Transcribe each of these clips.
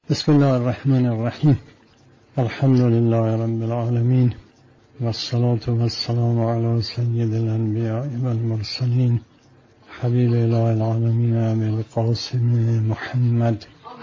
بسم الله الرحمن الرحیم. الحمد لله رب العالمین والصلاة والسلام علی سید الانبیاء والمرسلین حبیب اله العالمین ابی القاسم محمد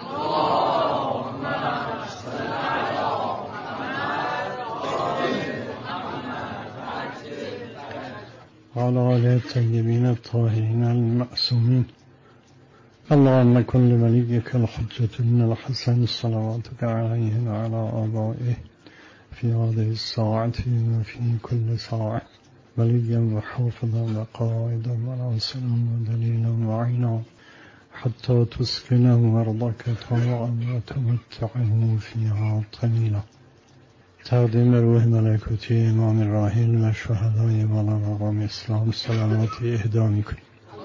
وعلى آله الطیبین الطاهرین المعصومین. اللهم كن لوليك الحجة بن الحسن صلواتك عليه وعلى آبائه في هذه الساعة وفي كل ساعة وليا وحافظا وقائدا وناصرا ودليلا وعينا حتى تسكنه أرضك طوعا وتمتعه فيها طويلا. تقدیم روح ملکوتی امام راحل و شهدای بالا مقام اسلام صلواتی اهدا می‌کنیم.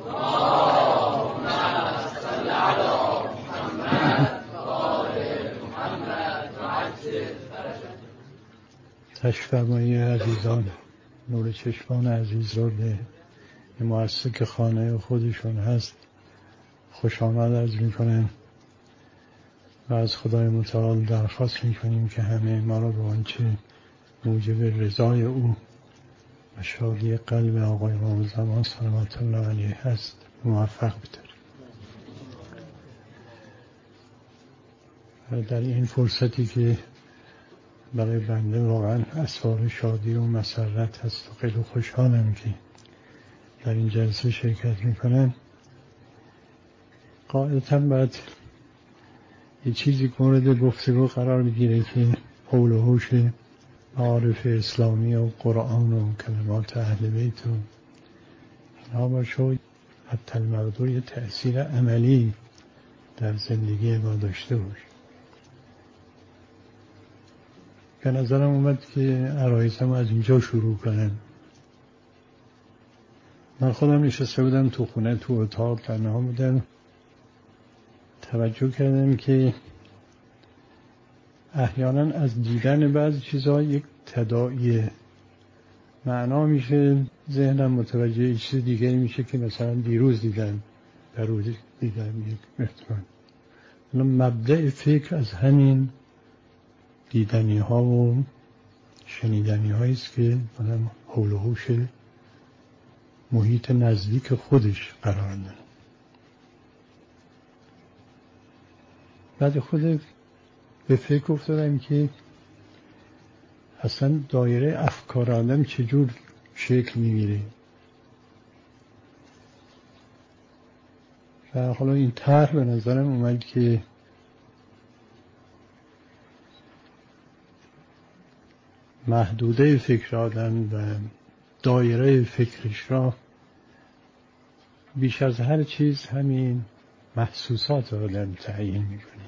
تشریف فرمایی عزیزان، نور چشمان عزیز را به مؤسسه که خانه خودشون هست خوش آمد عرض می‌کنم و از خدای متعال درخواست می‌کنیم که همه ما را به آنچه موجب رضای او و شادی قلب آقای امام زمان صلوات الله علیه هست موفق بداریم. در این فرصتی که برای بنده واقعا اسباب شادی و مسرت هست و خیلی خوشحالم که در این جلسه شرکت میکنم. قاعدتا باید یه چیزی مورد گفتگو قرار بگیره که حول و حوش معارف اسلامی و قرآن و کلمات اهل بیت و اینها باشه، حتی المقدور یه تأثیر عملی در زندگی ما داشته باشه. به نظرم اومد که عرایزم از اینجا شروع کنم. من خودم نشسته بودم تو خونه، تو اتاق تنها بودم، توجه کردم که احیانا از دیدن بعضی چیزها یک تداعی معنا میشه، ذهنم متوجه یک چیز دیگری میشه که مثلا دیروز دیدم، پروز دیدم یک احتمال. مبدأ فکر از همین دیدنی ها و شنیدنی هایی است که آدم حول و حوش محیط نزدیک خودش قرار داره. بعد خود به فکر افتادم که اصلا دایره افکار آدم چجور شکل میگیره و حالا این طرح به نظرم اومد که محدوده فکر آدم و دایره فکرش را بیش از هر چیز همین محسوسات آدم تعیین میکنه.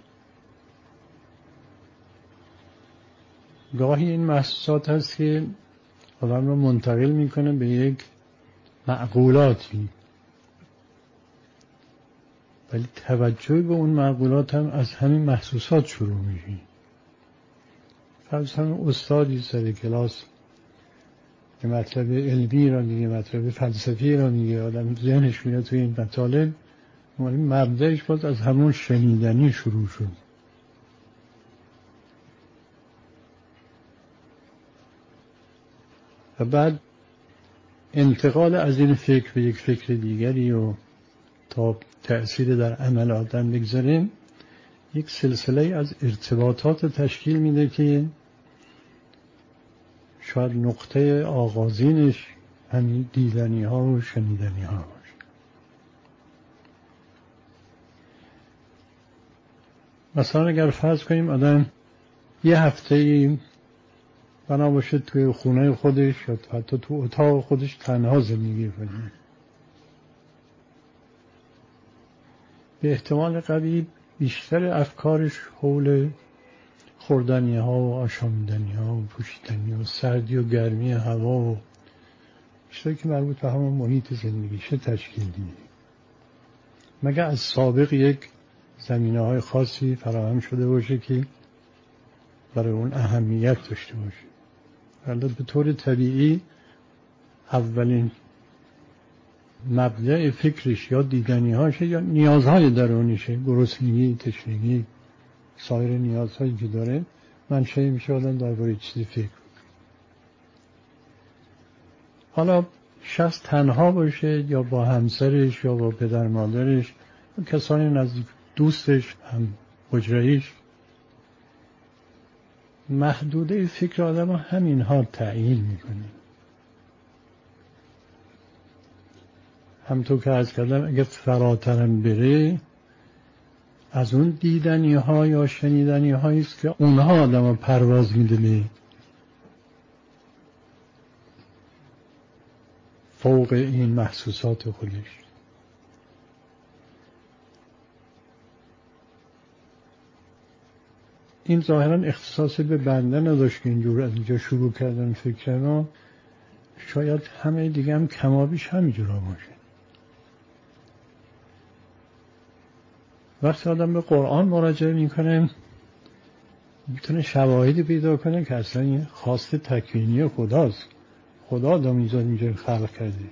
گاهی این محسوسات هست که آدم را منتقل میکنه به یک معقولاتی، ولی توجه به اون معقولات هم از همین محسوسات شروع میشه. فرض کنید استادی سر کلاس که مطلب علمی را میگه، مطلب فلسفی را میگه، آدم ذهنش میره توی این مطالب، مبدأش باز از همون شنیدنی شروع شد. و بعد انتقال از این فکر به یک فکر دیگری و تا تأثیر در عمل آدم بگذاریم، یک سلسله از ارتباطات تشکیل میده که شاید نقطه آغازینش همین دیدنی ها و شنیدنی ها باشه. مثلا اگر فرض کنیم آدم یه هفته بنا باشه توی خونه خودش یا حتی تو اتاق خودش تنها زندگی کنه، به احتمال قوی بیشتر افکارش حول خوردنی ها و آشامیدنی ها و پوشیدنی و سردی و گرمی هوا و چیزایی که مربوط به همون محیط زندگیشه تشکیل میده. مگر از سابق یک زمینه های خاصی فراهم شده باشه که برای اون اهمیت داشته باشه. البته به طور طبیعی اولین مبدأ فکرش یا دیدنی هاشه یا نیازهای درونیشه، گرسنگی، تشنگی، سایر نیازهایی که داره منشأ میشه آدم درباره چیزی فکر کنه. حالا شخص تنها باشه یا با همسرش یا با پدر مادرش یا کسانی نزدیک دوستش هم حجره‌ایش، محدوده فکر آدم همینها تعیین میکنه. همطور که عرض کردم اگه فراترم بره از اون دیدنی ها یا شنیدنی هایی است که اونها آدم ها پرواز میدونه فوق این محسوسات خودش. این ظاهرا اختصاص به بنده نداشت که اینجور از اینجا شروع کردن فکرنا، شاید همه دیگه هم کمابیش همینجورا باشه. وقتی آدم به قرآن مراجعه میکنه میتونه شواهدی پیدا کنه که اصلا این خواست تکوینی خداست. خدا آدم اینجا خلق کرده.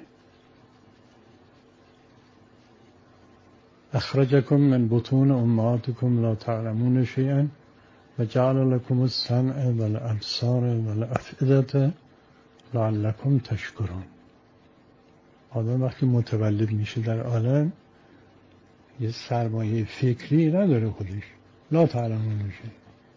اخرجکم من بطون امهاتکم لا تعلمون شیئا و جعل لكم السمع والابصار والافئده لعلکم تشکرون. آدم وقتی متولد میشه در عالم یه سرمایه فکری نداره خودش، لا تعلمون میشه،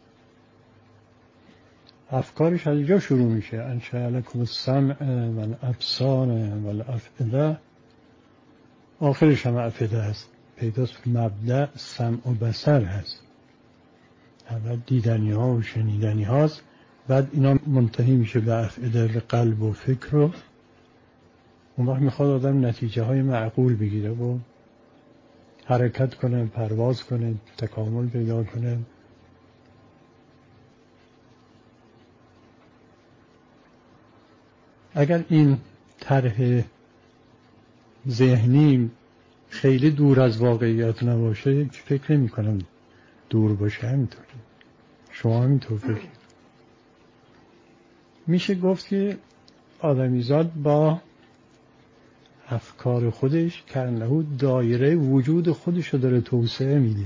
افکارش از اینجا شروع میشه. انشأ لكم السمع والابصار والافئده، آخرش هم افئده هست، پیداست مبدأ سمع و بصر هست. اول دیدنی ها و شنیدنی هاست، بعد اینا منتهی میشه به افئده، به قلب و فکر رو. اون وقت میخواد آدم نتیجه های معقول بگیره و حرکت کنه، پرواز کنه، تکامل پیدا کنه. اگر این طرح ذهنی خیلی دور از واقعیت نباشه فکر نمی کنم دور باشه. همینطور شما همینطور فکر میشه گفت که آدمیزاد با افکار خودش کانه دایره وجود خودش رو داره توسعه میده.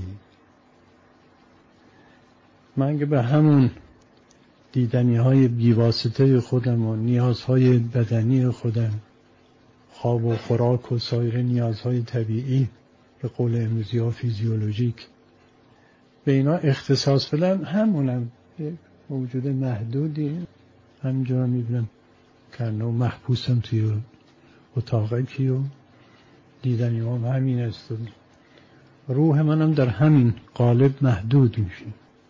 من اگه به همون دیدنی های بیواسطه خودم و نیازهای بدنی خودم، خواب و خوراک و سایر نیازهای طبیعی به قول امروزی ها فیزیولوژیک، به اینا اختصاص بدم، همونم موجود محدودی همینجا میبینم کنه و محبوسم توی اتاقکی و دیدنی هم همین است. روح منم در همین قالب محدود میشه.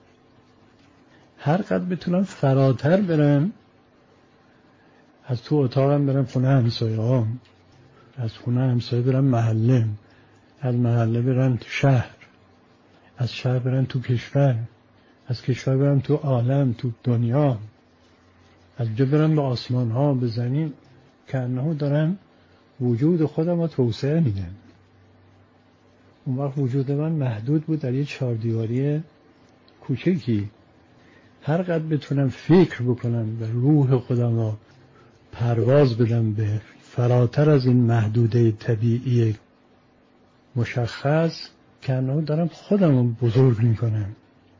هر قدر بتونم فراتر برم، از تو اتاقم برم خونه همسایه هم، از خونه همسایه برم محله، از محله برم شهر، از شهر برم تو کشور، از کشور برم تو عالم، تو دنیا، از جا برم به آسمان ها، به زمین، که انه دارم وجود خودم رو توسعه میدم. اون وقت وجود من محدود بود در یه چهاردیواری کوچکی. هر قدر بتونم فکر بکنم به روح خودم رو پرواز بدم به فراتر از این محدوده طبیعی مشخص، که انه دارم خودم رو بزرگ میکنم.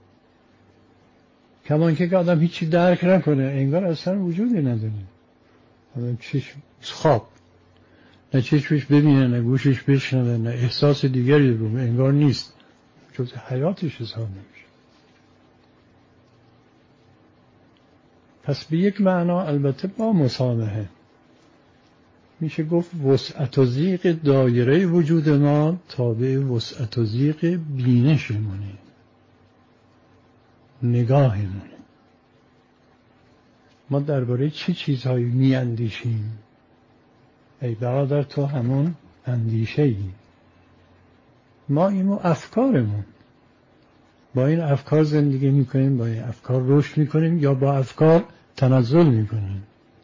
کمان که آدم هیچی درک نکنه، انگار اصلا وجودی نداره. آدم چشم خواب، نه چشمش ببینه، نه گوشش بشنوه، نه احساس دیگری رو، انگار نیست، جز حیاتش حساب نمیشه. پس به یک معنا البته با مسامحه میشه گفت وسعت و ضیق دایره وجود ما تابع وسعت و ضیق بینشمونه، نگاهمونه. ما درباره چه چیزهایی می اندیشیم؟ ای برادر تو همون اندیشه ای. ما اینو افکارمون، با این افکار زندگی میکنیم، با این افکار رشد میکنیم یا با افکار تنزل میکنیم.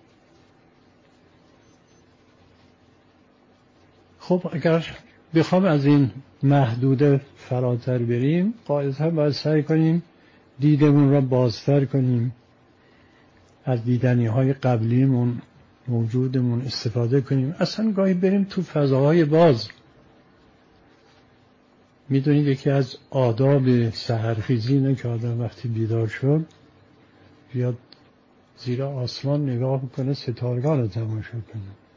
خب اگر بخوام از این محدوده فراتر بریم، قاعدتا باید سعی کنیم دیدمون را بازتر کنیم، از دیدنی های قبلیمون موجودمون استفاده کنیم، اصلا گاهی بریم تو فضاهای باز. میدونید یکی از آداب سحرخیزی اینه که آدم وقتی بیدار شد بیاد زیر آسمان نگاه کنه، ستارگان رو تماشا کنه،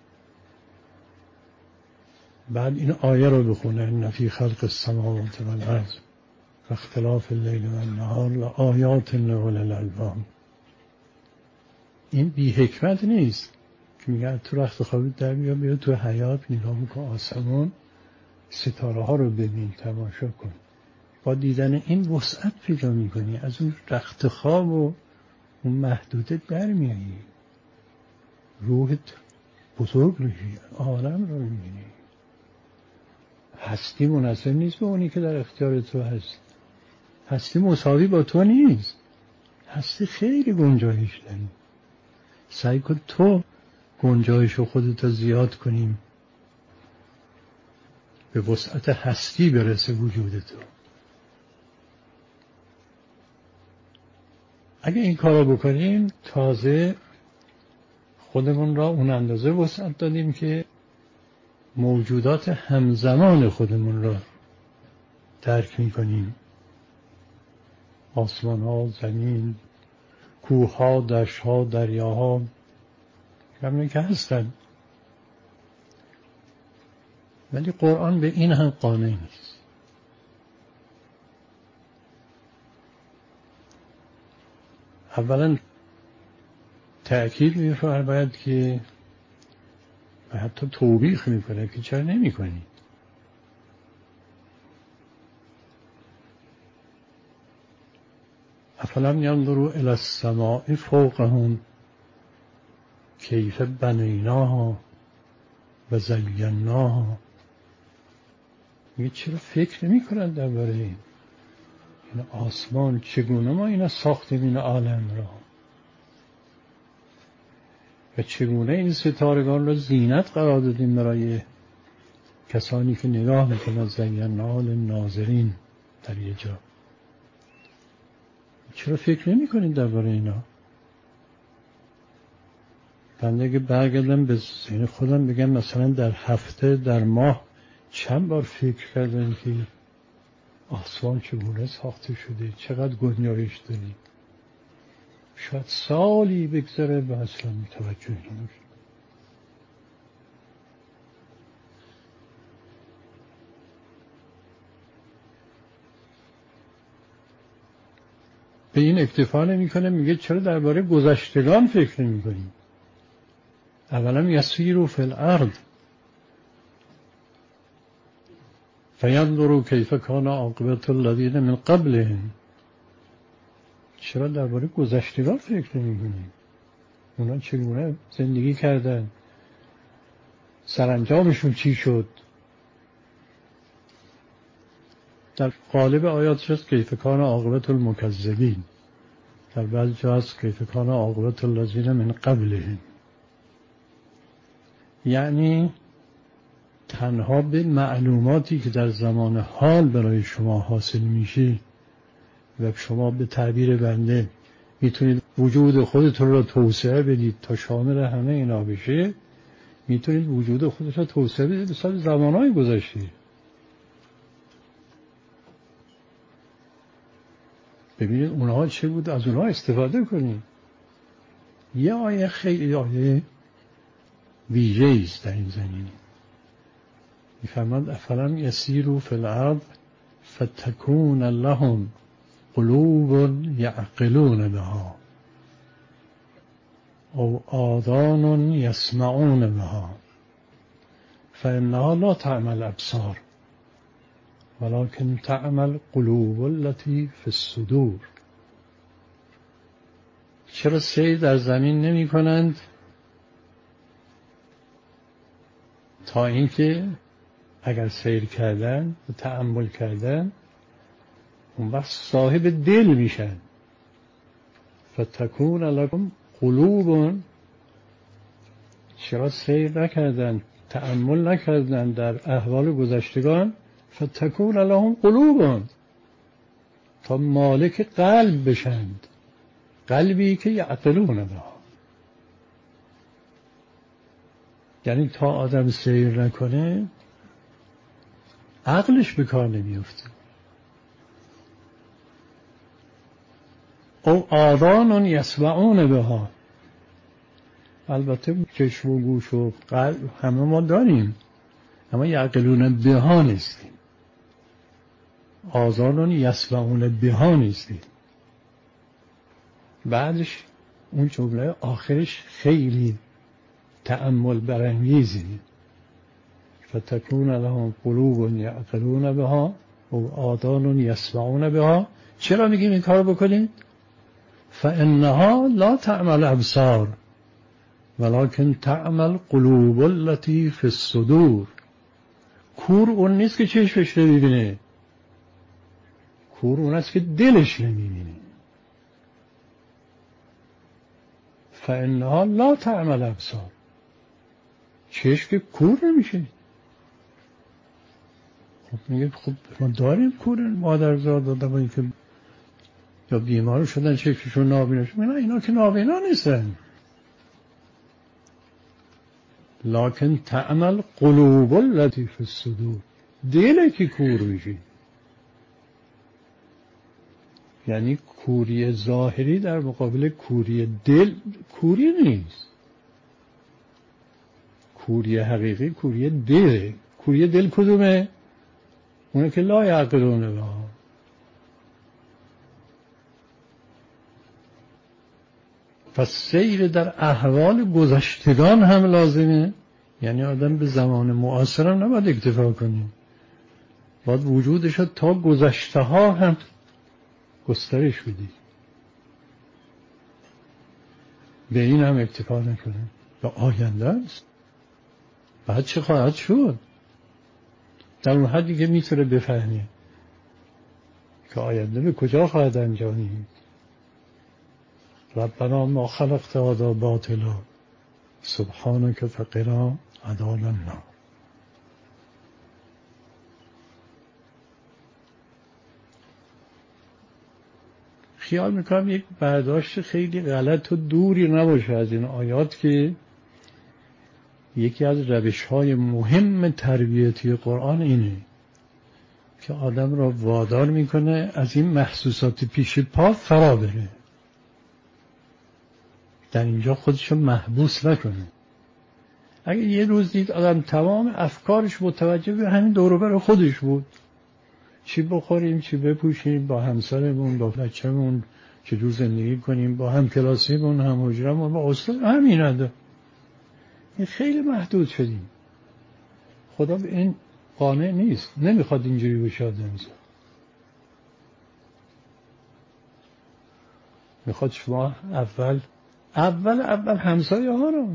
بعد این آیه رو بخونه: ان فی خلق السماوات والارض و اختلاف اللیل والنهار لآیات لأولی الالباب. این بی حکمت نیست که میگن تو رخت خوابت در بیا تو حیات نگاه کن، آسمان ستاره ها رو ببین، تماشا کن. با دیدن این وسعت پیدا میکنی، از اون رخت خواب و اون محدوده در میایی، روحت بزرگ میشی، عالم رو میبینی. هستی منحصر نیست به اونی که در اختیار تو هست، هستی مساوی با تو نیست، هستی خیلی گنجایش داری. سعی کن تو گنجایش رو خودت زیاد کنیم، به وسعت هستی برسه وجود تو. اگه این کار رو بکنیم تازه خودمون را اون اندازه وسعت دادیم که موجودات همزمان خودمون را درک می‌کنیم. آسمان ها، زمین، کوه ها، دشت ها، دریاها، همین که هستن. ولی قرآن به این هم قانع نیست. اولا تأکید می‌فرماید که و حتی توبیخ می‌کنه که چرا نمی‌کنی. افلم ينظروا الی السماء فوقهم کیف بنیناها و زیناها. میگه چرا فکر نمی‌کنن درباره این آسمان، چگونه ما اینا ساختیم این عالم را و چگونه این ستارگان را زینت قرار دادیم برای کسانی که نگاه میکنن. زیناها للناظرین در یه جا. چرا فکر نمی کنید درباره اینا؟ بنده اگه برگردم به ذهن خودم بگم مثلا در هفته، در ماه چند بار فکر کردن که آسمان چگونه ساخته شده، چقدر گنجایش داری. شاید سالی بگذره و اصلا متوجه نمیشه. به این اکتفا نمیکنه، میگه چرا درباره گذشتگان فکر نمیکنیم؟ اولا یسیروا فی الارض فینظروا کیف کان عاقبة الذین من قبلهم. چرا درباره گذشتگان فکر نمیکنیم؟ اونا چگونه زندگی کردن، سرانجامشون چی شد؟ در قالب آیاتش هست کیف کان عاقبة المکذبین، در بعضی جا هست کیف کان عاقبة الذین من قبلهم. یعنی تنها به معلوماتی که در زمان حال برای شما حاصل میشه و شما به تعبیر بنده میتونید وجود خودتون را توسعه بدید تا شامل همه اینا بشه، میتونید وجود خودتون را توسعه بدید به سال زمانهای گذشته. ببینید اونها چه بود، از اونها استفاده کنید. یه آیه خیلی آیه ویژه‌ای است در این زمینه. می‌فرماید افلم یسیروا فی الارض فتکون لهم قلوب یعقلون بها او آذان یسمعون بها فانها لا تعمی الابصار ولكن تعمی القلوب التي فی الصدور. چرا سیر در زمین نمی کنند تا اینکه اگر سیر کردن و تأمل کردن اون وقت صاحب دل میشن. فتکون لکم قلوب. چرا سیر نکردن، تأمل نکردن در احوال گذشتگان؟ فتکون لهم قلوب، تا مالک قلب بشند، قلبی که یعقلون بها. یعنی تا آدم سیر نکنه عقلش به کار نمیفته. او آذان یسمعون بها، البته چشم و گوش و قلب همه ما داریم، اما یعقلون بها نیستیم. آذان یسمعون بها نیستیم. بعدش اون جمله آخرش خیلی تأمل برانگیزه. فتکون لهم قلوب یعقلون بها و آذان یسمعون بها. چرا میگیم این کار بکنید؟ فانها لا تعمل الابصار ولكن تعمل قلوب التي في الصدور. کور اون نیست که چشمش نمیبینه، کور اون است که دلش نمیبینه. فانها لا تعمل الابصار، چشم که کور نمیشه. خب میگه خب ما داریم کور مادرزاد آدمایی که یا بیمار شدن چشمشون نابینا شد. نه اینا که نابینا نیستن، لکن تعمل قلوب التي في الصدور، دل که کور میشه. یعنی کوری ظاهری در مقابل کوری دل کوری نیست. کوری حقیقی کوری دل. کوری دل کدومه؟ اونه که لا یعقلون بها. پس سیر در احوال گذشتگان هم لازمه. یعنی آدم به زمان معاصر هم نباید اکتفا کنیم، باید وجودش تا گذشته ها هم گسترش بدی، به این هم اکتفا نکنیم. به آینده است، بعد چه خواهد شد، در اون حدی که میتونه بفهمه که آینده به کجا خواهد انجامید. ربنا ما خلقت هذا باطلا سبحانك فقنا عذاب النار. خیال میکنم یک برداشت خیلی غلط و دوری نباشه از این آیات که یکی از روش‌های مهم تربیتی قرآن اینه که آدم را وادار میکنه از این محسوسات پیش پا فرا بره، در اینجا خودشو محبوس نکنه. اگه یه روز دید آدم تمام افکارش متوجه به همین دور و بر خودش بود، چی بخوریم، چی بپوشیم، با همسرمون، با بچه‌مون چجور زندگی کنیم، با هم کلاسیمون، هم حجرمون، با استاد، همین ادا این خیلی محدود شدیم. خدا به این قانع نیست، نمیخواد اینجوری بشه آدم. میخواد شما اول همسایه ها رو،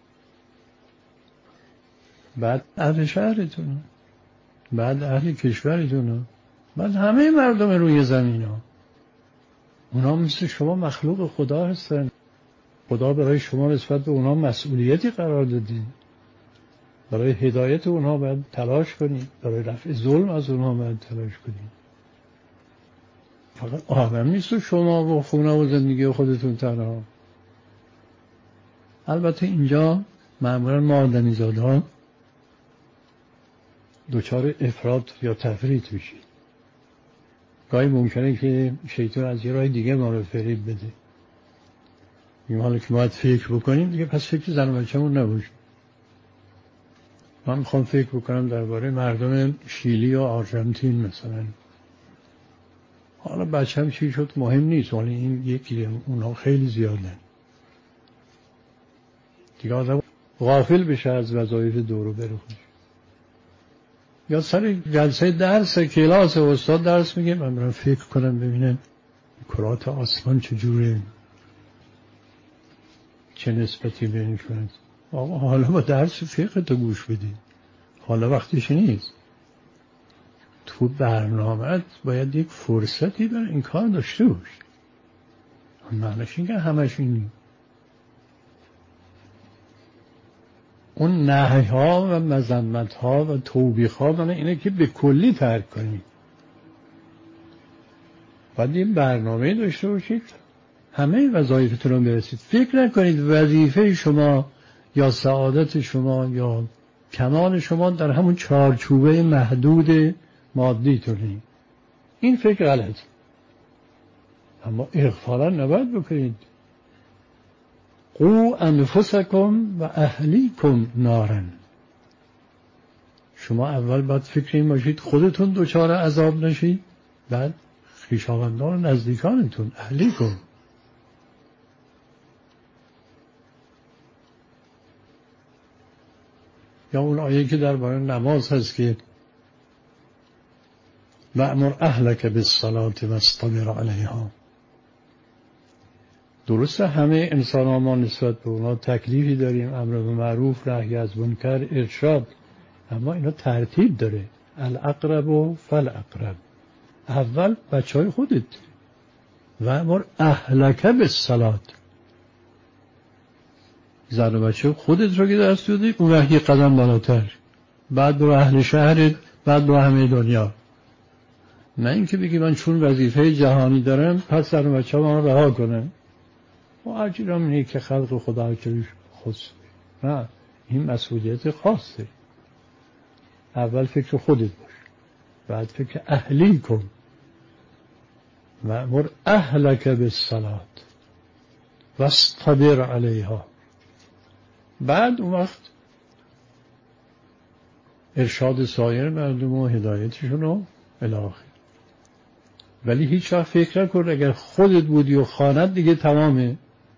بعد اهل شهرتون، بعد اهل کشورتون، بعد همه مردم روی زمین ها. اونا مثل شما مخلوق خدا هستن. خدا برای شما نسبت به اونا مسئولیتی قرار دادی. برای هدایت اونها باید تلاش کنید، برای رفع ظلم از اونها باید تلاش کنید. فقط آدم نیست شما و خونه و زندگی خودتون تنها. البته اینجا معمولا ما آدمیزادها دچار افراط یا تفریط میشیم. گاهی ممکنه که شیطان از یه راه دیگه ما رو فریب بده. این حالا که باید فکر بکنیم دیگه، پس فکر زن و بچه‌مون نباشه. من میخوام فکر بکنم درباره مردم شیلی و آرژانتین مثلا. حالا بچه‌م چی شد مهم نیست، ولی این یکی اونها خیلی زیاده. دیگه آدم غافل بشه از وظایف دور و بر خودش. یا سر جلسه درس کلاس استاد درس میگه، من برام فکر کنم ببینم کرات آسمان چجوره، چه نسبتی بینش هست. آقا حالا با درس فقه تو گوش بدی، حالا وقتش نیست. تو برنامه‌ات باید یک فرصتی برای این کار داشته باش. معنیش این که همش این اون نهی‌ها و مذمت‌ها و توبیخ‌ها من اینه که به کلی ترک کنید. باید این برنامه داشته باشید، همه وظایفتون رو برسید. فکر نکنید وظیفه شما یا سعادت شما یا کمال شما در همون چارچوبه محدود مادیتونه. این فکر غلط، اما اغفالا نباید بکنید. قو انفسکم و اهلیکم نارن. شما اول باید فکر این باشید خودتون دچار عذاب نشید، بعد خویشاوندان و نزدیکانتون، اهلیکم. یا اون آیه که درباره نماز هست که وأمر اهلک بالصلاة واصطبر علیها. درسته همه انسان ها ما نسبت به اونا تکلیفی داریم، امر به معروف، نهی از منکر، ارشاد، اما اینا ترتیب داره. الاقرب و فالاقرب. اول بچه های خودت، وأمر اهلک بالصلاة. زن و بچه خودت رو که درست دادی، اون وقت یه قدم بالاتر، بعد برو اهل شهرت، بعد برو همه دنیا. نه اینکه بگی من چون وظیفه جهانی دارم پس زن و بچه من رها کنم و اجرام اینه که خلق خدا اجرش خاصه. نه، این مسئولیت خاصه. اول فکر خودت باش، بعد فکر اهلی کن. وأمر اهلک بالصلاة واصطبر علیها. بعد اون وقت ارشاد سایر مردم و هدایتشون رو الی آخر. ولی هیچ وقت فکر نکن اگر خودت بودی و خانت دیگه تمامه.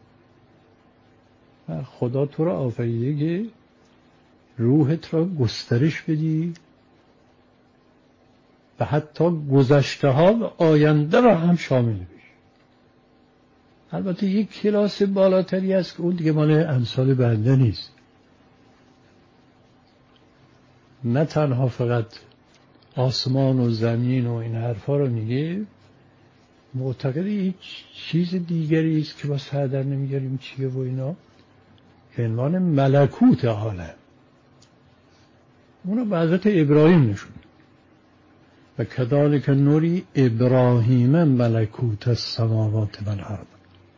خدا تو را آفریده که روحت را گسترش بدی و حتی گذشته ها و آینده را هم شامل بشی. البته یک کلاس بالاتری است که اون دیگه مال امثال بنده نیست. نه تنها فقط آسمان و زمین و این حرفا رو میگه، معتقد هیچ چیز دیگری است که با سر در نمیگریم چیه و اینا، که عنوان ملکوت عالم. اونو به حضرت ابراهیم نشون و کذالک نوری ابراهیم ملکوت السماوات و الارض.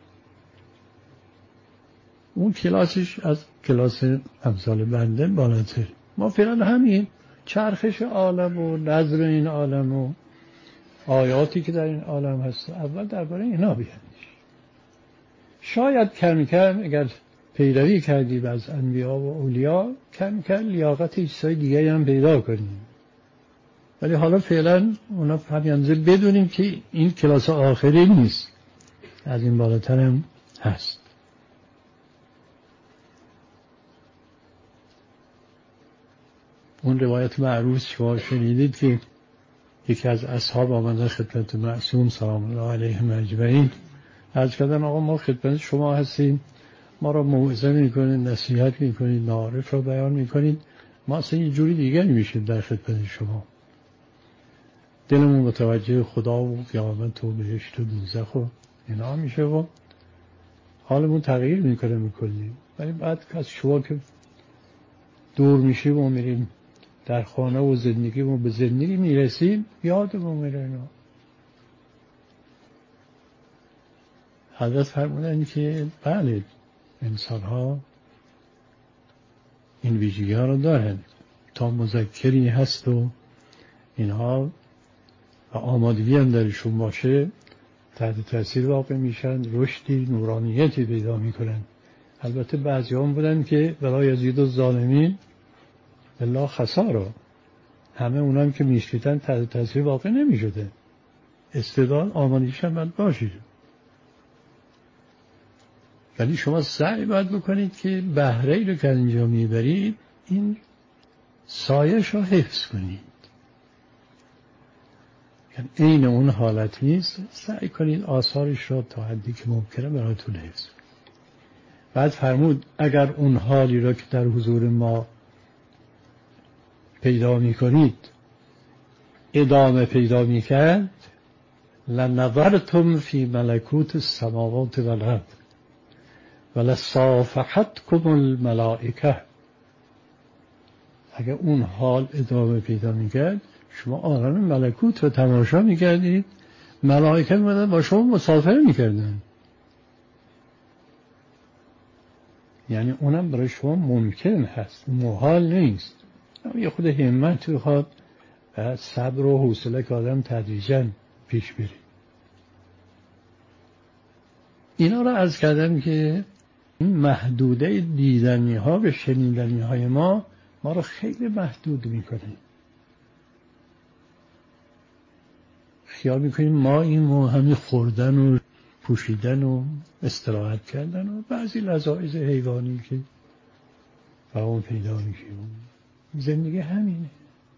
اون کلاسش از کلاس امثال بنده بالاتر. ما فعلا همین چرخش عالم و نظر این عالم و آیاتی که در این عالم هست اول درباره اینا بیاندیش. شاید کم کم اگر پیروی کردی از انبیا و اولیا، کم کم لیاقت چیزهای دیگری هم پیدا کنیم. ولی حالا فعلا اونا همینجا بدونیم که این کلاس آخری نیست، از این بالاتر هم هست. اون روایت معروف شما شنیدید که یکی از اصحاب آمده خدمت معصوم سلام الله علیهم اجمعین، عرض کردن آقا ما خدمت شما هستیم، ما را موعظه میکنید، نصیحت میکنید، معارف را بیان میکنید، ما اصلا یه جوری دیگه نمیشیم در خدمت شما. دلمون متوجه خدا و قیامت و بهشت و دوزخ و اینا میشه و حالمون تغییر میکنه میکنیم. ولی بعد از شما که دور میشیم و میریم در خانه و زندگی و به زندگی میرسیم یادمون میره اینا. حضرت فرمودن که بله انسان ها این ویژگی ها رو دارن، تا مذکری هست و اینها و آمادگی هم درشون باشه تحت تاثیر واقع میشن، رشدی نورانیتی پیدا میکنن. البته بعضی هم بودن که ولا یزید الظالمین الا خسارا، همه اونام که میشلیتن تحت تاثیر واقع نمیشده. استعداد آمادگیش هم باید باشید، ولی شما سعی باید بکنید که بهره‌ای رو که اینجا میبرید این سایش رو حفظ کنید. یعنی عین اون حالت نیست، سعی کنید آثارش را تا حدی که ممکنه براتون حفظ کنید. بعد فرمود اگر اون حالی را که در حضور ما پیدا میکنید ادامه پیدا میکرد لنظرتم فی ملکوت السماوات و الارض ولصافحتکم الملائکه. اگر اون حال ادامه پیدا میکرد شما عالم ملکوت رو تماشا میکردید، ملائکه میمدن با شما مصافحه میکردن. یعنی اونم برای شما ممکن هست، محال نیست. یه خود همت میخواد و صبر و حوصله که آدم تدریجاً پیش بره. اینا رو عرض کردم که این محدوده دیدنی ها به شنیدنی های ما رو خیلی محدود میکنه. خیال میکنیم ما این همین خوردن و پوشیدن و استراحت کردن و بعضی لذایذ حیوانی که فهم پیدا میشه، زندگی همینه.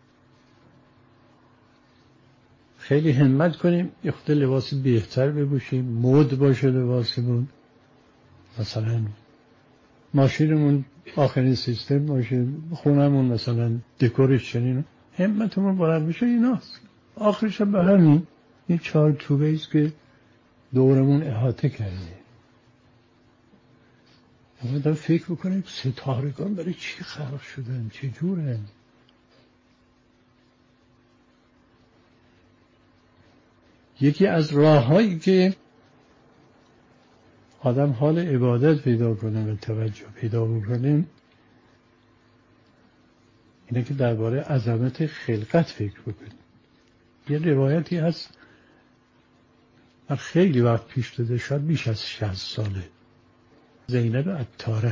خیلی همت کنیم یه خود لباس بهتر بپوشیم، مد باشه لباسمون، مثلا ماشینمون آخرین سیستم باشه، خونمون مثلا دکورش چنین، همتمون بلند بشه. ایناست آخرش به همین این چارچوبه است که دورمون احاطه کرده. اما فکر بکنیم ستارگان برای چی خلق شدن، چه جورن؟ یکی از راه‌هایی که آدم حال عبادت پیدا کنه و توجه پیدا بکنه اینه که درباره عظمت خلقت فکر بکنه. یه روایتی هست خیلی وقت پیش داده، شاید بیش از 60 ساله. زینب عطاره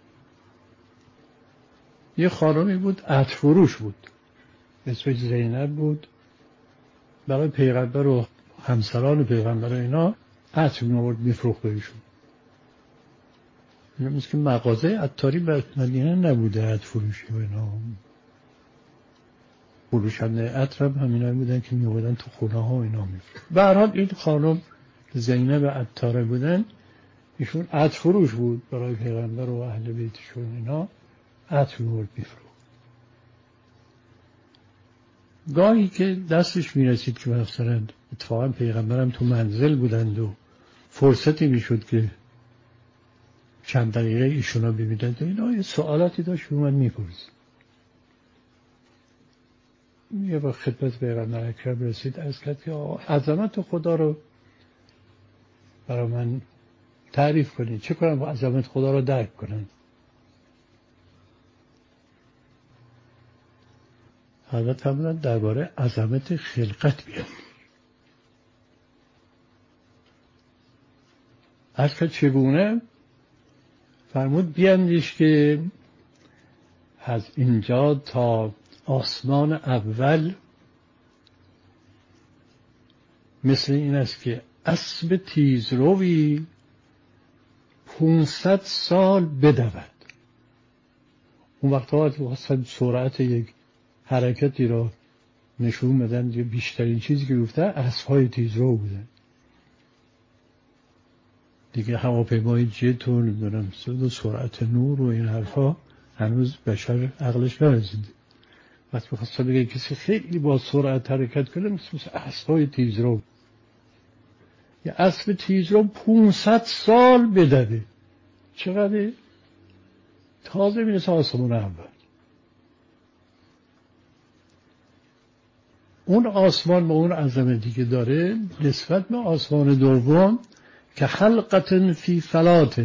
یه خانمی بود، عطر فروش بود، اسمش زینب بود. برای پیغمبر و همسران پیغمبر اینا عطر می‌آورد می‌فروخت بهشون. مثل که مغازه عطاری در مدینه نبوده، عطر فروشی و اینا. فروشنده عطر هم همینایی بودن که می‌آوردن تو خونه‌ها و اینا می‌فروختن. به هر حال این خانم زینب عطاره بودن، ایشون عطر فروش بود، برای پیغمبر و اهل بیتشون اینا عطر می‌آورد می‌فروخت. گاهی که دستش می‌رسید که مثلا اتفاقا پیغمبرم تو منزل بودند و فرصتی می‌شد که چند دقیقه ایشونا ببینند و اینا، یه سوالاتی داشت اومد می‌پرسید. یه با خدمت پیغمبر اکرم رسید، عرض کرد که عظمت خدا رو برای من تعریف کنید، چه کنم با عظمت خدا رو درک کنم؟ حضرت فرمودن درباره عظمت خلقت بیان. عرض کرد چگونه؟ فرمود بیاندیش که از اینجا تا آسمان اول مثل این است که اسب تیزروی 500 سال بدود. اون وقت ها سرعت یک حرکتی را نشون بدن، بیشترین چیزی که گفته اسب‌های تیزرو بودن دیگه. هواپیمای جت و نمیدونم سرعت نور و این حرفا هنوز بشر عقلش نرسیده. وقتی بخواست بگه کسی خیلی با سرعت حرکت کنه مثل اسب‌های تیزرو. یه اسب تیزرو 500 سال بدوه. چقدر؟ تازه میرسه آسمون اول. اون آسمان با اون عظمتی که داره نسبت به آسمان دوم که خلقت فی فلات،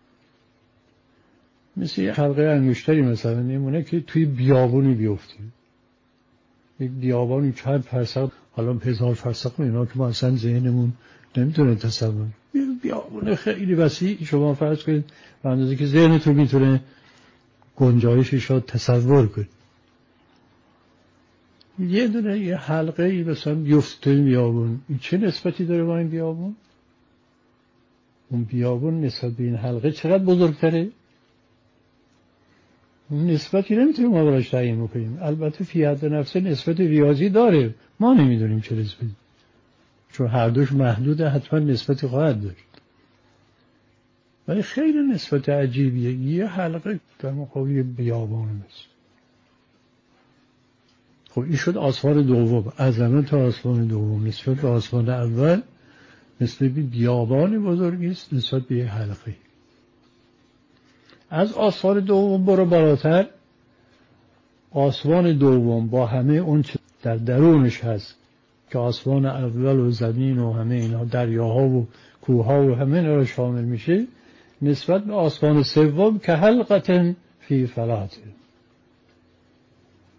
مثل یه حلقه انگشتری مثلا نمونه که توی بیابونی بیفته. یک بیابانی چند فرسخ، حالا 1000 فرسخ اینا که ما اصلا ذهنمون نمیتونه تصور. یه بیابون خیلی وسیع شما فرض کنید به اندازه که ذهنتون میتونه گنجایشش رو تصور کنید. یه دونه یه حلقه ای مثلا بیفته توی بیابون، این چه نسبتی داره با این بیابون؟ اون بیابون نسبت به این حلقه چقدر بزرگتره؟ اون نسبتی نمیتونیم ما براش تعیین بکنیم. البته فی حد نفسه نسبت ریاضی داره، ما نمیدونیم چه نسبتی، چون هر دوش محدوده، حتما نسبتی خواهد داشت. ولی خیلی نسبت عجیبیه. یه حلقه در مقابل بیابان است. خب این شد آسمان دوم. عظمت آسمان دوم نسبت به آسمان اول مثل بیابان بزرگی است نسبت به یه حلقه. از آسمان دوم برو بالاتر. آسمان دوم با همه اون چه در درونش هست که آسمان اول و زمین و همه اینا، دریاها و کوهها و همه اینا رو شامل میشه، نسبت به آسمان سوم که حلقت فی فلات.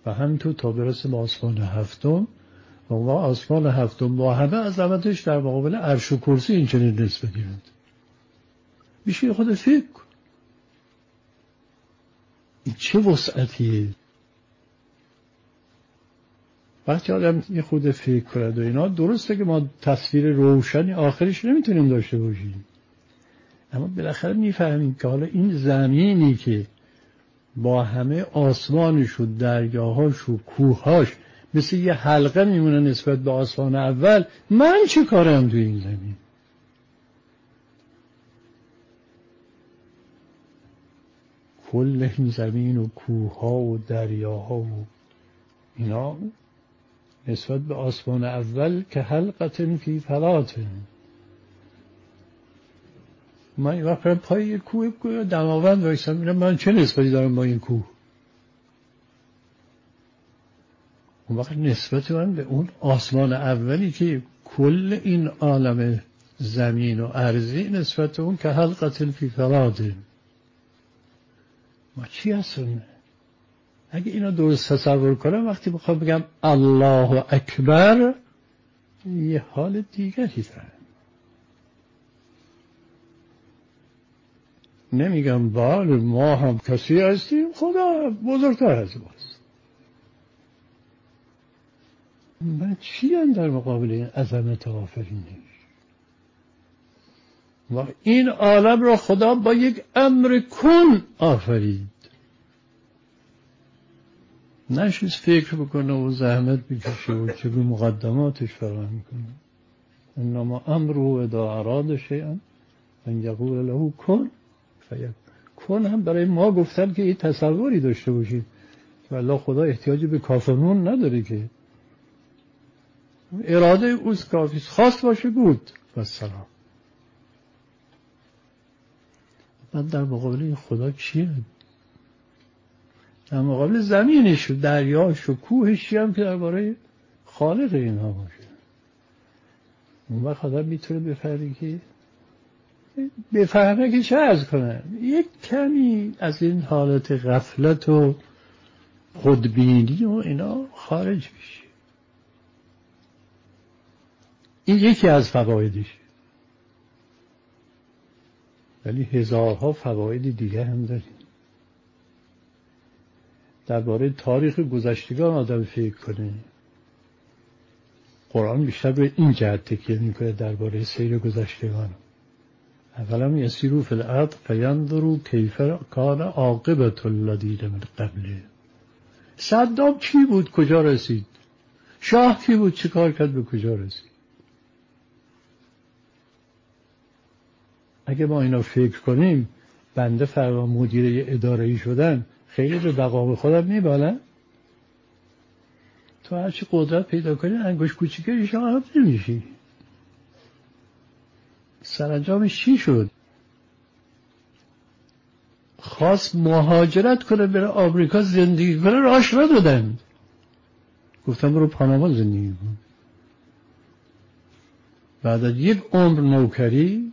و همینطور تا برسه به آسمان هفتم و آسمان هفتم با همه عظمتش در مقابل عرش و کرسی این چنین نسبت گیرد. میشه خود فکر کن این چه وسعتیه. وقتی آدم یه خود فکر کرد و اینا، درسته که ما تصویر روشنی آخرش نمیتونیم داشته باشیم، اما بالاخره میفهمیم که حالا این زمینی که با همه آسمانش و دریاهاش و کوهاش مثل یه حلقه میمونه نسبت به آسمان اول، من چه کارم تو این زمین؟ کل این زمین و کوهها و دریاها و اینا نسبت به آسمان اول که حلقه فی فلات. من یه وقت پای یه کوه دماوند وایسم میرم، من چه نسبتی دارم با این کوه؟ اون وقت نسبت من به اون آسمان اولی که کل این عالم زمین و ارضی نسبت اون که حلقه فی فلاته. ما چی هستم؟ اگه اینو درست تصور کنم، وقتی بخوام بگم الله اکبر یه حال دیگری داره. نمیگم بله ما هم کسی هستیم، خدا بزرگتر از ماست. من چی هم در مقابل این عظمت آفرینش؟ و این عالم را خدا با یک امر کن آفرید. نشیز فکر بکنه و زحمت بکشه و چه به مقدماتش فراهم میکنه. انما امره اذا اراد شیئا ان یقول له کن فیکون. کن هم برای ما گفتن که این تصوری داشته باشید که الله خدا احتیاجی به کافرون نداره، که اراده اوست کافی، خواست باشه بود و سلام. بعد در مقابل خدا چیه؟ در مقابل زمینش و دریاش و کوهش هم که درباره خالق اینها باشه. اون وقت آدم میتونه بفهمه که چه عرض کنه، یک کمی از این حالت غفلت و خودبینی و اینا خارج میشه. این یکی از فوایدش، ولی هزارها فواید دیگه هم داره. درباره تاریخ گذشتگان آدم فکر کنه، قرآن بیشتر به این جهت تکیه میکنه درباره سیر گذشتگان. اولا یسیروا فی الارض فینظروا کیف کان عاقبة الذین من قبلهم. صدام کی بود کجا رسید؟ شاه کی بود چه کار کرد به کجا رسید؟ اگه ما اینا فکر کنیم، بنده فردا مدیر اداره‌ای شدن خیلی به مقام خودم میبالم. تو هرچی قدرت پیدا کنی انگوش کوچیکه شاه نمیشی. سرانجامش چی شد؟ خواست مهاجرت کنه بره آمریکا زندگی کنه، راهش ندادن. گفتم برو پاناما زندگی کن. بعد از یک عمر نوکری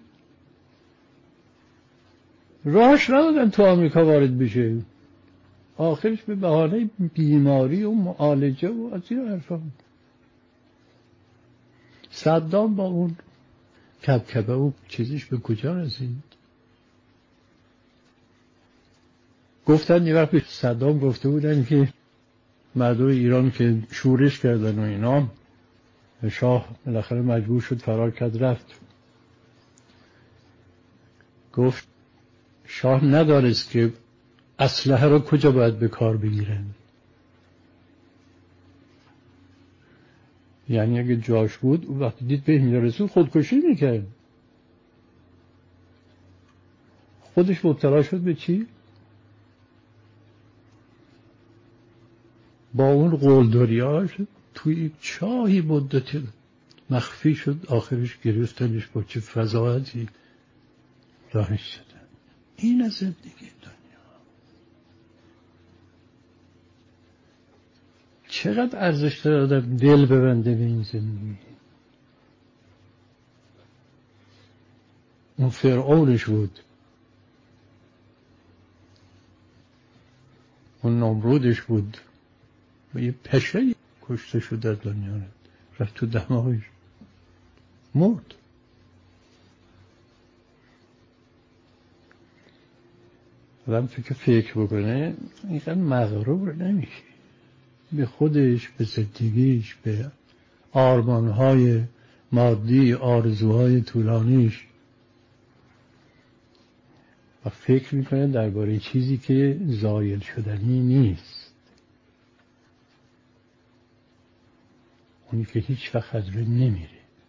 راهش ندادن تو آمریکا وارد بشه. آخرش به بهانه بیماری و معالجه و از این حرفا. صدام با اون کبکبه و چیزش به کجا رسید؟ گفتن یه وقت صدام گفته بودن که مردم ایران که شورش کردن و اینا، شاه بالاخره مجبور شد فرار کرد رفت. گفت شاه ندانست که اسلحه را کجا باید به کار بگیرن. یعنی اگه جاش بود او وقتی دید به این رسول خودکشی میکرد. خودش مبتلا شد به چی؟ با اون قولداریاش توی چاهی مدتی مخفی شد، آخرش گرفتنش با چه فضاحتی راهش شدن. این از زندگی دنیا چقدر ارزش داره آدم دل ببنده به این زندگی. اون فرعونش بود، اون نمرودش بود، و یه پشه کشته شد در دنیا، رفت تو دماغش مرد. آدم فکر بکنه اینقدر مغرور نمیشه به خودش، به زندگیش، به آرمانهای مادی، آرزوهای طولانیش، و فکر میکنه درباره چیزی که زایل شدنی نیست، اونی که هیچ وقت از بین نمیره.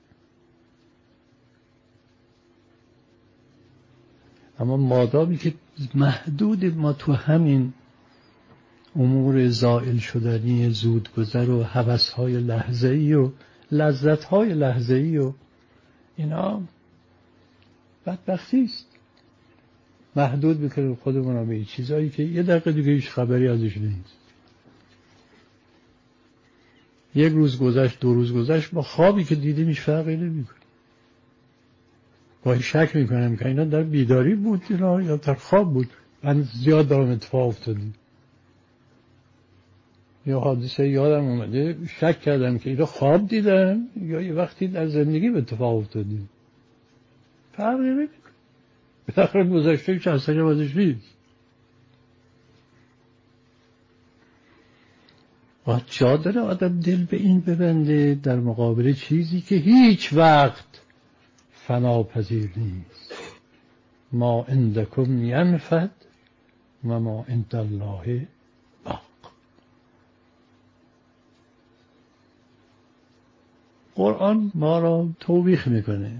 اما مادامی که محدود ما تو همین امور زائل شدنی، زودگذر و هوس‌های لحظه‌ای و لذت‌های لحظه‌ای و اینا، بدبختی است. محدود میکنیم خودمون رو به چیزایی که یه دقیقه دیگه هیچ خبری ازش نیست. یک روز گذشت، 2 روز گذشت، با خوابی که دیدیم هیچ فرقی نمیکنه. گاهی شک میکنم که اینا در بیداری بود اینا یا در خواب بود. من زیاد دارم اتفاق افتادیم، یا حادثه یادم اومده شک کردم که اینا خواب دیدم یا یه وقتی در زندگی به اتفاق افتادیم. فرقی نمیکنه. بالاخره گذشته چند سال ازش نیست. و جا داره آدم دل به این ببنده در مقابل چیزی که هیچ وقت فناپذیر نیست. ما عندکم ینفد و ما عند الله باق. قرآن ما را توبیخ میکنه.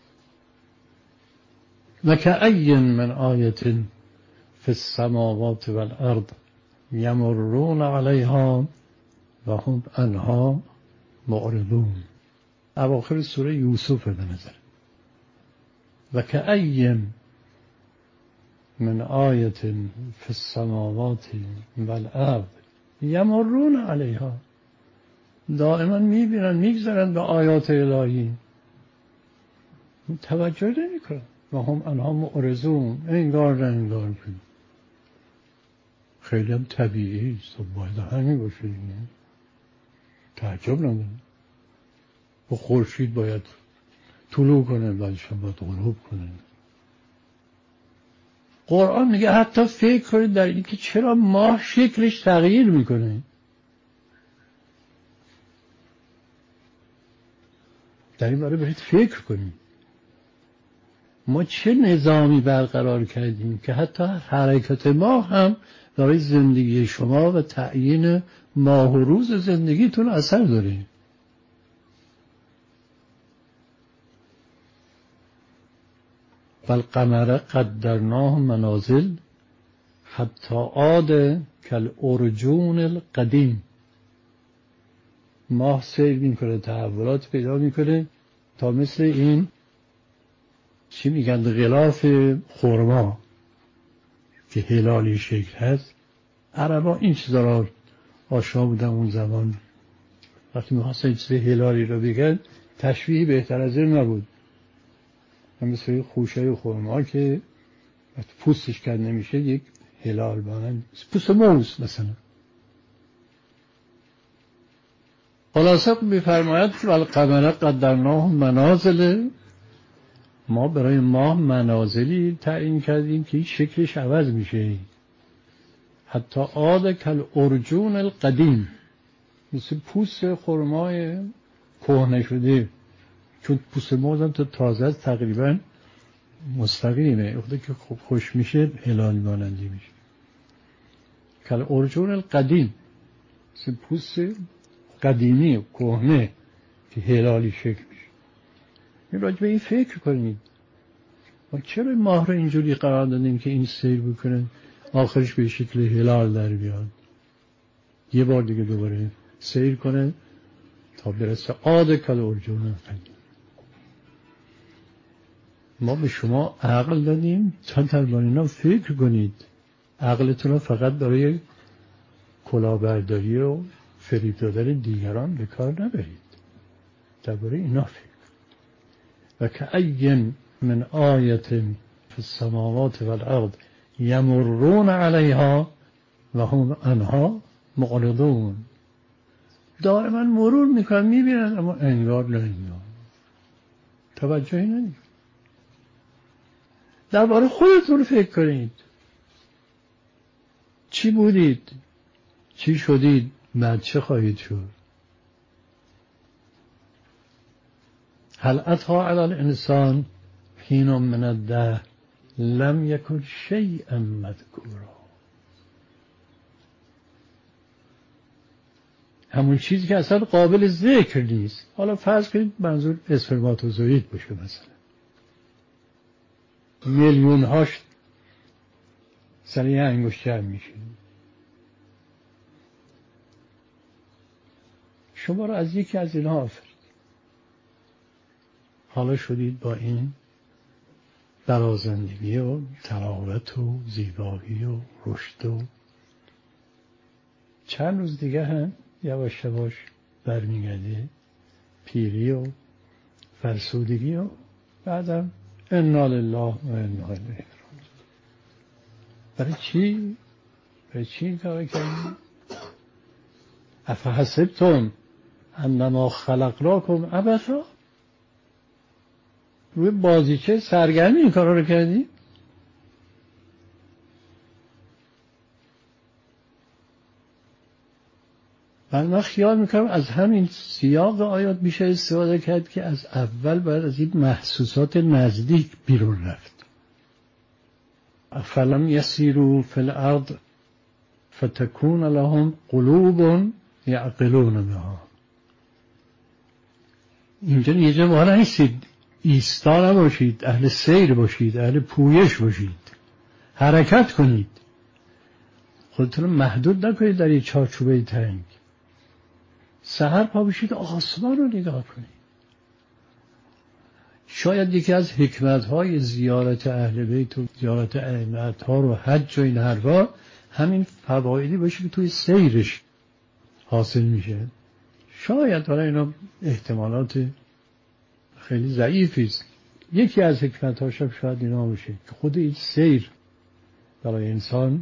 و کأی من آیة فی السماوات والارض یمرون علیها و هم عنها معرضون. اواخر سوره یوسف به نظر. و کأی من آیة فی السماوات والارض یمرون علیها، دائما میبینن میگذرن به آیات الهی، توجه نمیکنن. و هم عنها معرضون، انگار نه انگار. خیلی هم طبیعی است و باید همین باشه دیگه. تعجب نداره. و خورشید باید طلوع کنه، بعدش هم باید غروب کنه. قرآن میگه حتی فکر کنید در این که چرا ماه شکلش تغییر میکنه. در این باره باید فکر کنید. ما چه نظامی برقرار کردیم که حتی حرکت ماه هم برای زندگی شما و تعیین ماه و روز زندگیتون اثر داره. والقمر قدرناه منازل حتی عاد کالعرجون القدیم. ماه سیر میکنه، تحولات پیدا میکنه تا مثل این چی میگن غلاف خرما که هلالی شکل هست. عربا این چیزا را آشنا بودن اون زمان. وقتی میخواستن چیز هلالی رو بگن تشبیه بهتر از این نبود. مثل خوشه خرما که پوستش کند نمیشه یک هلال بانند پوست موز مثلا. خلاصه میفرماید والقمر قدرناه منازل، ما برای ماه منازلی تعیین کردیم که شکلش عوض میشه. حتی عاد کالعرجون القدیم، مثل پوست خرمای کهنه شده. چون پوست موز هم تا تازه است تقریبا مستقیمه، وقتی که خوش میشه هلالی مانندی میشه. کالعرجون القدیم، مثل پوست قدیمی کهنه که هلالی شکل میشه. این راجع به این فکر کنید. ما چرا ماه رو اینجوری قرار دادیم که این سیر بکنه آخرش به شکل هلال در بیاد، یه بار دیگه دوباره سیر کنه تا برسه عاد کالعرجون القدیم. ما به شما عقل دادیم تا درباره اینا فکر کنید. عقلتون رو فقط برای کلاهبرداری و فریب دادن دیگران به کار نبرید. درباره اینا فکر. و کأی من آیة فی السماوات والارض یمرون علیها و هم عنها معرضون. داره من مرور میکنم میبینن اما انگار نه انگار توجهی ندید. درباره خودتون فکر کنید. چی بودید؟ چی شدید؟ بعد چه خواهید شد؟ هل اتی علی الانسان حین من الدهر لم یکن شیئا مذکورا. همون چیزی که اصلا قابل ذکر نیست. حالا فرض کنید منظور اسپرماتوزوئید باشه، مثلا میلیون هاش سر یه انگشت جمع میشه. شما رو از یکی از اینها آفرید. حالا شدید با این برازندگی و تراوت و زیبایی و رشد و چند روز دیگه هم یواش یواش برمیگرده پیری و فرسودگی و بعدم انا لله و انا الیه راجعون. برای چی؟ برای چی این کار کردیم؟ افحسبتم انما خلقناکم عبثا. روی بازیچه سرگرمی این کارا رو کردیم؟ من خیال میکنم از همین سیاق آیات میشه استفاده کرد که از اول باید از این محسوسات نزدیک بیرون رفت. افلم یسیروا فی الارض فتکون لهم قلوب یعقلون بها. اینجا یه جا بالا نیستید، ایستا نباشید، اهل سیر باشید، اهل پویش باشید، حرکت کنید، خودتون رو محدود نکنید در یک چارچوبه تنگ. سحر پا بشید آسمان رو نگاه کنید. شاید یکی از حکمت‌های زیارت اهل بیت و زیارت ائمه‌ها و حج و این حرفا همین فوایدی باشه که توی سیرش حاصل میشه. شاید حالا اینا احتمالات خیلی ضعیفی است. یکی از حکمت‌هاش شاید اینا باشه که خود این سیر برای انسان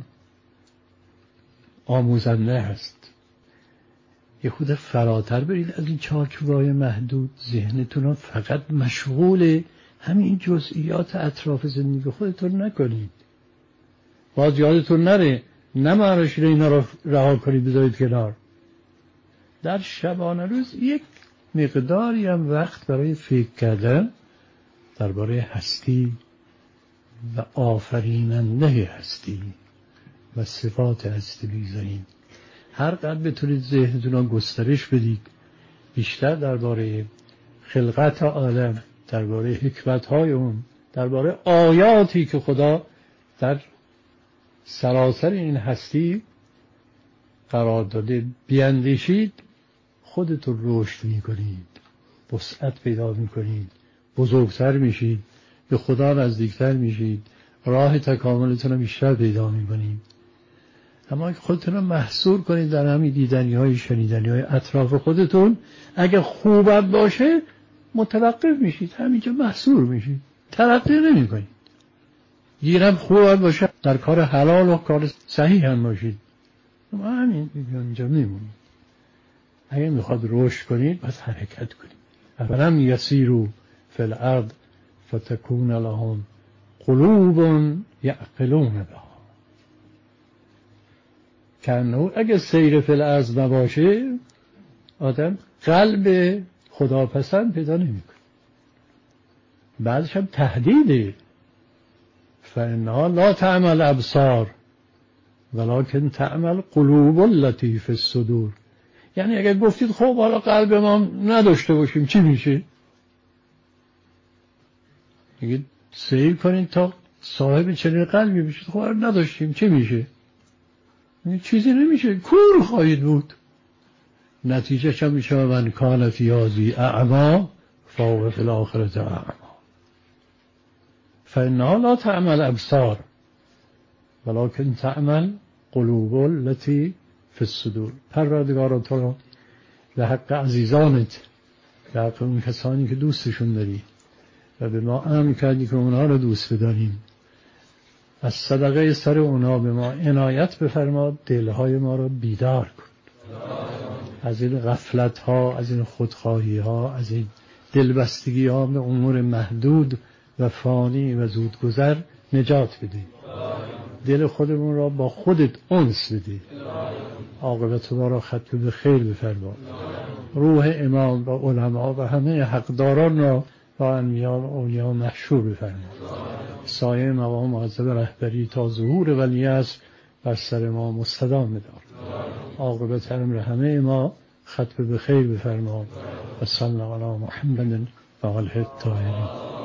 آموزنده هست. یه خود فراتر برید از این چارچوب‌های محدود. ذهنتون رو فقط مشغول همین جزئیات اطراف زندگی خودتون نکنید. باز یادتون نره نمارشید اینا رو رها کنید بذارید کنار. در شبانه روز یک مقداری هم وقت برای فکر کردن درباره هستی و آفریننده هستی و صفات هستی بگذارید. هر قدر بتونید ذهنتون رو گسترش بدید بیشتر درباره خلقت عالم، درباره حکمت‌های اون، درباره آیاتی که خدا در سراسر این هستی قرار داده بیاندیشید، خودتون رشد می‌کنید، وسعت پیدا می‌کنید، بزرگتر میشید، به خدا نزدیکتر میشید، راه تکاملتون رو بیشتر پیدا می‌کنید. اما خودتون رو محصور کنید در همین دیدنی‌های شنیدنی‌های اطراف خودتون، اگه خوبت باشه متوقف میشید، همینجا محصور میشید، ترقی نمی‌کنید. گیرم خوبت باشه در کار حلال و کار صحیح هم باشید، اما همین اینجا میمونید. اگه میخواد رشد کنید پس حرکت کنید. افلم یسیروا فی الارض فتکون لهم قلوب یعقلون بها. کنه اگه سیر فی الارض نباشه آدم قلب خداپسند پیدا نمیکنه. بعدش هم تهدیده فانها لا تعمى الابصار ولكن تعمى القلوب التي في الصدور. یعنی اگر گفتید خب حالا قلب ما نداشته باشیم چی میشه؟ میگید سیر کنید تا صاحب چنین قلبی بشید. خب نداشتیم چی میشه؟ چیزی نمیشه، کور خواهید بود. نتیجه چه میشه؟ من کان فی هذه اعما فهو فی الاخرة اعما فانها لا تعمى الابصار ولكن تعمى القلوب التي فی الصدور. پروردگارا تو را به حق عزیزانت، به حق اون کسانی که دوستشون داری و به ما امر کردی که اونها رو دوست بداریم، از صدقه سر اونها به ما عنایت بفرما، دلهای ما رو بیدار کن. از این غفلت ها، از این خودخواهی ها، از این دلبستگی ها به امور محدود و فانی و زودگذر نجات بده. دل خودمون را با خودت انس بده. عاقبت ما را ختم به خیر بفرما. روح امام و علما و همه حقداران را با انبیاء و اولیاء محشور بفرما. سایه مقام معظم رهبری تا ظهور ولی است بر سر ما مستدام بدار. عاقبت امر همه ما ختم به خیر بفرما. و صلی علی محمد و آله الطاهرین.